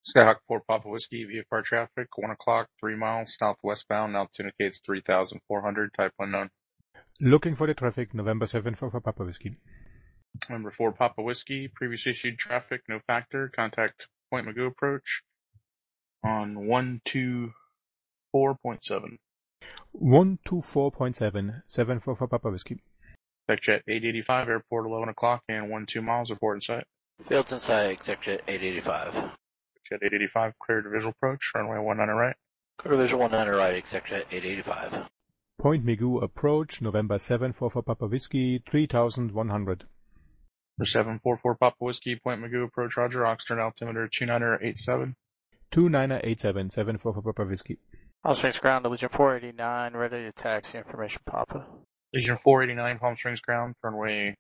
Skyhawk 4 Papa Whiskey, VFR traffic, 1 o'clock, 3 miles, southwestbound, altitude indicates 3,400, type unknown. Looking for the traffic, November 7 for Papa Whiskey. Number 4 Papa Whiskey, previous issued traffic, no factor, contact Point Magoo approach on 124.7. 124.7, 7 for Papa Whiskey. Execjet 885, airport 11 o'clock and 12 miles, report in sight. Fields in sight, Execjet 885. Execjet 885, cleared to visual approach, runway 19 right. Clear to visual 19 right, Execjet 885. Point Magoo approach, November 7 for Papa Whiskey, 3,100. For 744 Papa Whiskey, Point Magoo approach, roger, Oxford altimeter 2987. 2987, 7 for Papa Whiskey. Palm Springs ground to Legion 489, ready to taxi information Papa. Legion 489, Palm Springs ground, runway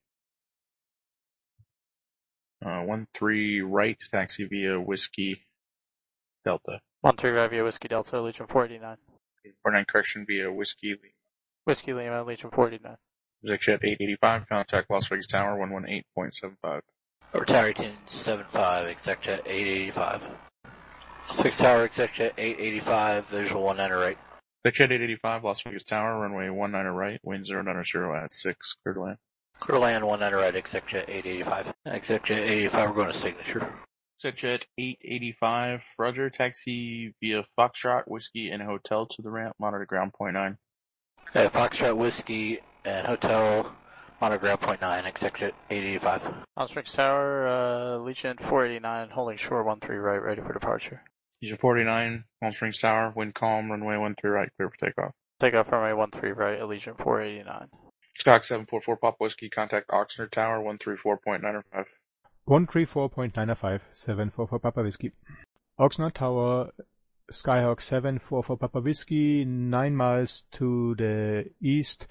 13 right, taxi via Whiskey Delta. 13 right via Whiskey Delta, Legion 489. 49 correction via Whiskey Lima. Whiskey Lima, Legion 489. Execjet 885, contact Las Vegas Tower 118.75. Over Tarryton 75, Execjet 885. Las Vegas Tower, Execjet 885, visual 19 right. Execjet 885, Las Vegas Tower, runway 19 right, wind 090 at 6, clear to land. Clear to land 19 right, Execjet 885. Execjet 885, we're going to signature. Execjet 885, roger, taxi via Foxtrot, Whiskey, and Hotel to the ramp, monitor ground point 9. Okay, Foxtrot, Whiskey, and Hotel, monitor ground point 9, Execjet 885. Palm Springs Tower, Legion 489, holding shore 13 right, ready for departure. Legion 489, Palm Springs Tower, wind calm, runway 13 right, clear for takeoff. Takeoff runway 13 right, Legion 489. Skyhawk 744 Papa Whiskey, contact Oxnard Tower 134.95. 134.95, 7 for Papa Whiskey. Oxnard Tower, Skyhawk 744 Papa Whiskey, 9 miles to the east,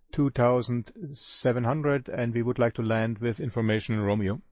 2,700, and we would like to land with information Romeo.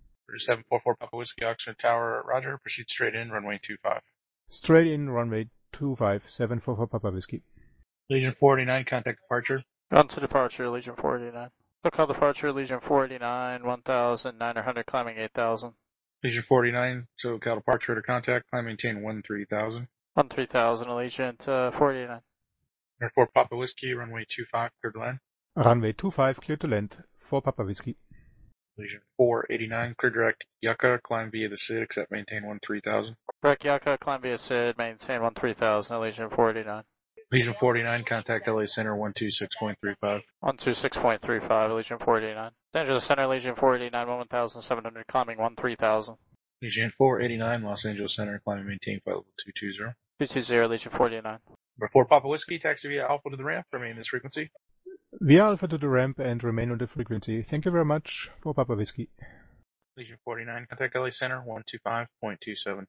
744 Papa Whiskey, Oxnard Tower, roger, proceed straight in, runway 25. Straight in, runway 25, 7 for Papa Whiskey. Legion 489, contact departure. On to departure, Legion 489. Local departure, Legion 489, 1,900, climbing 8,000. Legion 489, SoCal departure to contact, climb maintain 13,000. 13,000, Allegiant 489. Number 4 Papa Whiskey, runway 25, clear to land. Runway 25, clear to land, for Papa Whiskey. Legion 489, clear direct Yucca, climb via the SID, except maintain 13,000. Direct Yucca, climb via SID, maintain 13,000, Legion 489. Legion 489, contact LA Center 126.35. 126.35, Legion 489. Los Angeles Center, Legion 489, 1,700, climbing 13,000. Legion 489, Los Angeles Center, climb and maintain flight level 220. 220, Legion 489. Number 4 Papa Whiskey, taxi via Alpha to the ramp, remain this frequency. Via Alpha to the ramp and remain on the frequency. Thank you very much for Papa Whiskey. Legion 489, contact LA Center 125.27.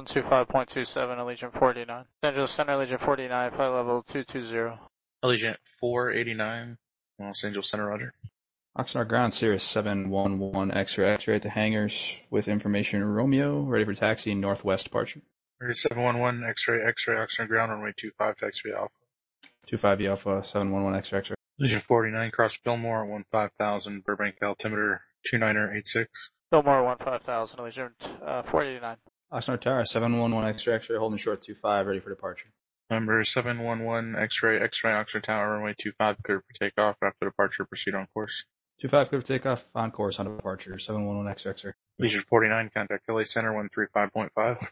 125.27, Legion 489. Los Angeles Center, Legion 489, flight level 220. Allegiant 489, Los Angeles Center, roger. Oxnard ground, Sirius 711 X-ray at the hangars with information Romeo, ready for taxi, northwest departure. Sirius 711, X-ray, Oxnard ground, runway 25, taxi via Alpha. 25 Alpha, 711 X-ray. Legion 489, cross Fillmore, 15,000, Burbank altimeter 2986. Fillmore 15,000, Legion 489. Oxnard Tower, 711 X-ray, holding short 25, ready for departure. Number 711, X-ray, Oxnard Tower, runway 25, clear for takeoff. After departure, proceed on course. 25, clear for takeoff, on course, on departure, 711 X-ray. Legion 49, contact LA Center 135.5.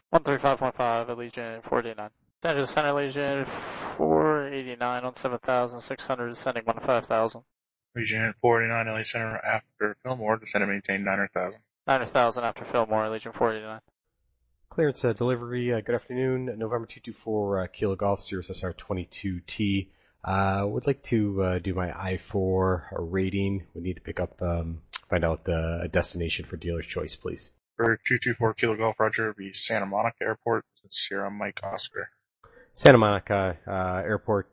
135.5, Legion 489. Los Angeles Center, Legion 489 on 7,600, descending 15,000. Legion 489, LA Center after Fillmore, descend and maintain 900,000. 900,000 after Fillmore, Legion 489. Clearance delivery. Good afternoon. November 224 Kilo Golf, Sirius SR22T. Would like to do my I-4 rating. We need to pick up, find out a destination for dealer's choice, please. For 224 Kilo Golf, roger, be Santa Monica Airport, Sierra Mike Oscar. Santa Monica Airport,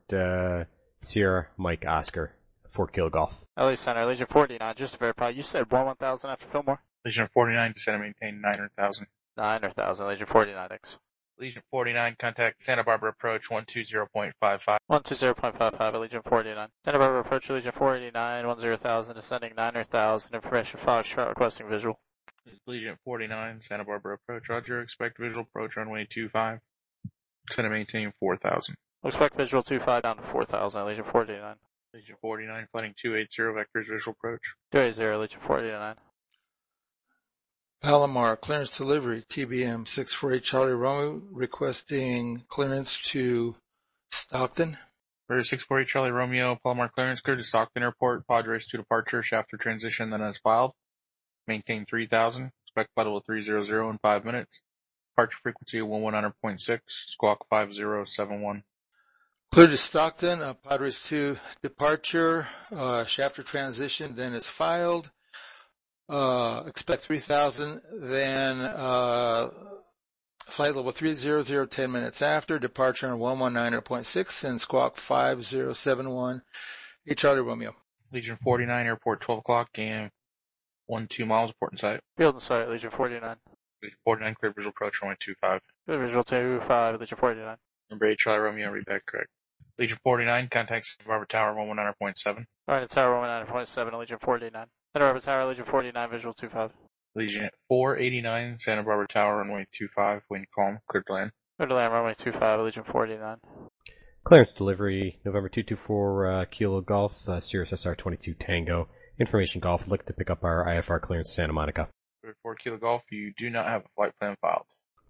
Sierra Mike Oscar, 4 Kilo Golf. LA Center, Legion 489, just to verify, you said 1,000 after Fillmore? Legion 49, descend and maintain 900,000. 900,000, Legion 49, thanks. Legion 49, contact Santa Barbara approach 120.55. 120.55, Legion 49. Santa Barbara approach, Legion 489, 10,000, descending 900,000, information Foxtrot requesting visual. Legion 49, Santa Barbara approach. Roger, expect visual approach runway 25. Send to maintain 4,000. Expect visual 25 down to 4,000, Legion 49. Legion 49, flighting 280, vectors visual approach. 280, Legion 49. Palomar, clearance delivery, TBM 648 Charlie Romeo, requesting clearance to Stockton. For 648 Charlie Romeo, Palomar clearance clear to Stockton Airport, Padres to departure, after transition, then as filed. Maintain 3,000, expect flight level 300 in 5 minutes. Departure frequency 119.6, squawk 5071. Clear to Stockton, Padres to departure, after transition, then is filed. Expect 3,000, then flight level 300 10 minutes after, departure on 119.6 and squawk 5071, Charlie Romeo. Legion 49, airport 12 o'clock and 12 miles, port and site. Field and site, Legion 49. Legion 49, clear visual approach runway 25. Clear visual 25, Legion 49. Number 8 Charlie Romeo, read back correct. Legion 49, contact Santa Barbara Tower 119.7. Alright, Tower 119.7, Legion 49. Santa Barbara Tower, Legion 49, visual 25. Legion 489, Santa Barbara Tower, runway 25, wind calm, clear to land. Clear to land, runway 25, Legion 49. Clearance delivery, November 224 Kilo Golf, Sirius SR22 Tango. Information Golf, look to pick up our IFR clearance Santa Monica. For 4 Kilo Golf, you do not have a flight plan filed.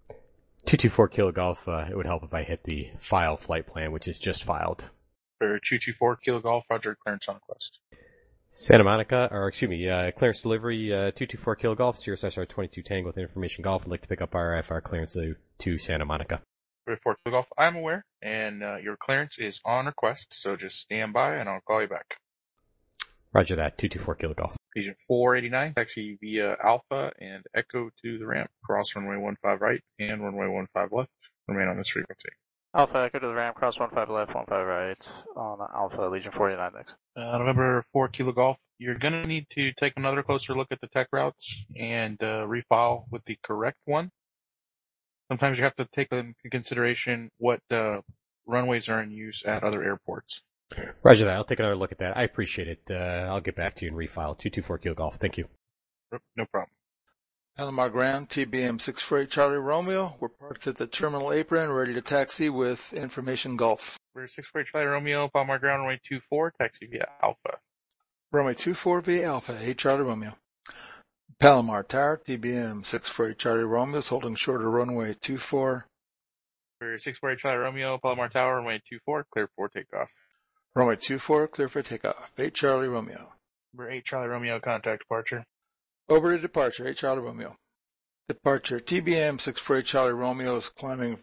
224 Kilo Golf, it would help if I hit the file flight plan, which is just filed. For 224 Kilo Golf, Roger, clearance on request. Santa Monica, clearance delivery, 224 Kilo Golf, Sirius SR22 Tango with Information Golf, would like to pick up our IFR clearance to Santa Monica. For 4 Kilo Golf, I'm aware, and your clearance is on request, so just stand by and I'll call you back. Roger that, 224 Kilo Golf. Legion 489, taxi via Alpha and Echo to the ramp, cross runway 15 right and runway 15 left. Remain on this frequency. Alpha, Echo to the ramp, cross 15 left, 15 right, on Alpha, Legion 49 next. November 4 Kilo Golf, you're going to need to take another closer look at the tech routes and refile with the correct one. Sometimes you have to take into consideration what runways are in use at other airports. Roger that. I'll take another look at that. I appreciate it. I'll get back to you and refile. 224 Kilo Golf. Thank you. No problem. Palomar Ground, TBM 648 Charlie Romeo. We're parked at the terminal apron, ready to taxi with Information Golf. We're 648 Charlie Romeo, Palomar Ground, runway 24, taxi via Alpha. Runway 24 via Alpha, 8 Charlie Romeo. Palomar Tower, TBM 648 Charlie Romeo is holding short of runway 24. For 648 Charlie Romeo, Palomar Tower, runway 24, clear for takeoff. Runway 24, clear for takeoff, 8 Charlie Romeo. Number 8 Charlie Romeo, contact departure. Over to departure, 8 Charlie Romeo. Departure, TBM 648 Charlie Romeo is climbing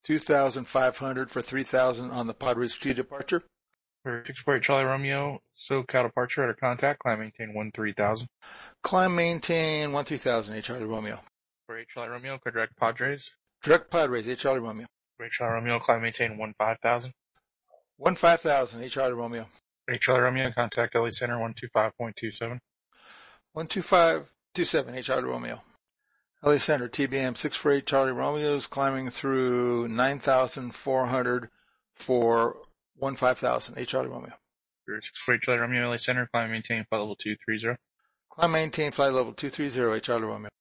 2,500 for 3,000 on the Padres to departure. For 648 Charlie Romeo, SoCal departure at our contact, climb maintain 13,000. Climb maintain 13,000, 8 Charlie Romeo. For 8 Charlie Romeo, clear direct Padres. Direct Padres, 8 Charlie Romeo. For 8 Charlie Romeo, climb maintain 15,000. 15,000, 8 Charlie Romeo. 8 Charlie Romeo, contact LA Center 125.27. 125.27, 8 Charlie Romeo. LA Center, TBM 648 Charlie Romeo is climbing through 9,400 for 15,000, 8 Charlie Romeo. For 648 Charlie Romeo, LA Center, climb maintain flight level 230. Climb maintain flight level 230, 8 Charlie Romeo.